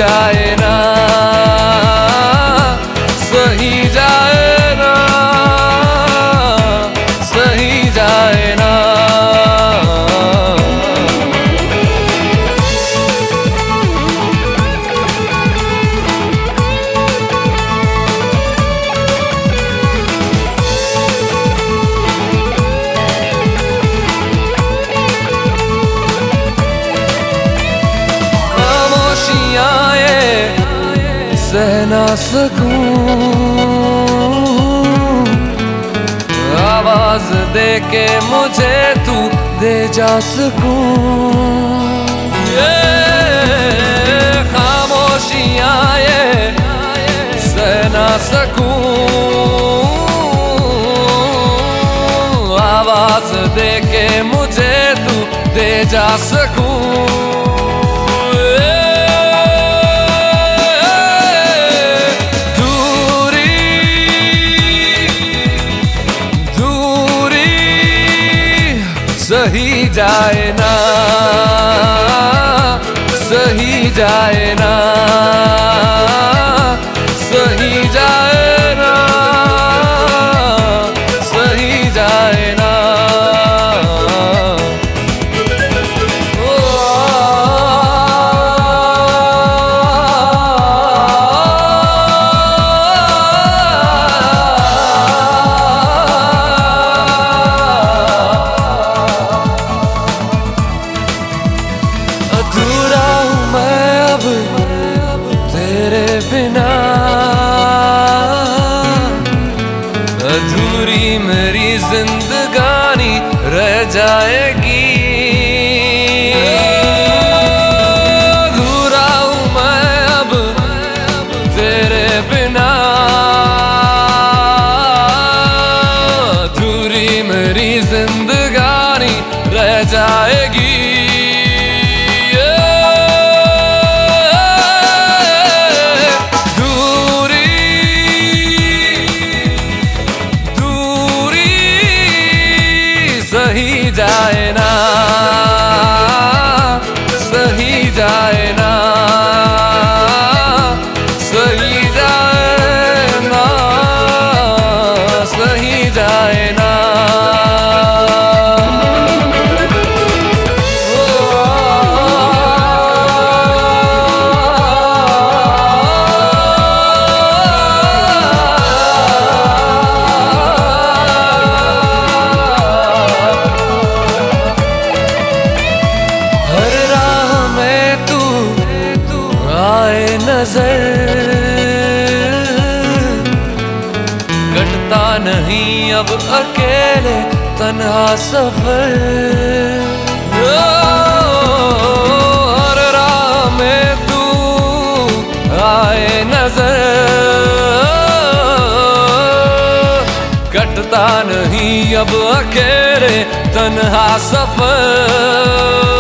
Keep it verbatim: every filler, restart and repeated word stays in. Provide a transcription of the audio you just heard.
जाए ना, सही जाए ना, सही जाए ना। सह ना सकूं, आवाज दे के मुझे तू दे जा सकूं। ये खामोशियां ये सह ना सकूं, आवाज दे के मुझे तू दे जा सकूं। सही जाए ना, सही जाए ना, सही जाए ना, सही जाए ना। अधूरा हूँ मैं अब तेरे बिना, अधूरी मेरी जिंदगानी रह जाएगी। अधूरा हूँ मैं अब तेरे बिना, अधूरी मेरी जिंदगानी रह जाएगी। सही जाए ना, सही जाए ना, सही जाए ना, सही जाए ना। नजर कटता नहीं अब अकेले तन्हा सफर, हर राह में तू आए नजर, कटता नहीं अब अकेले तन्हा सफर।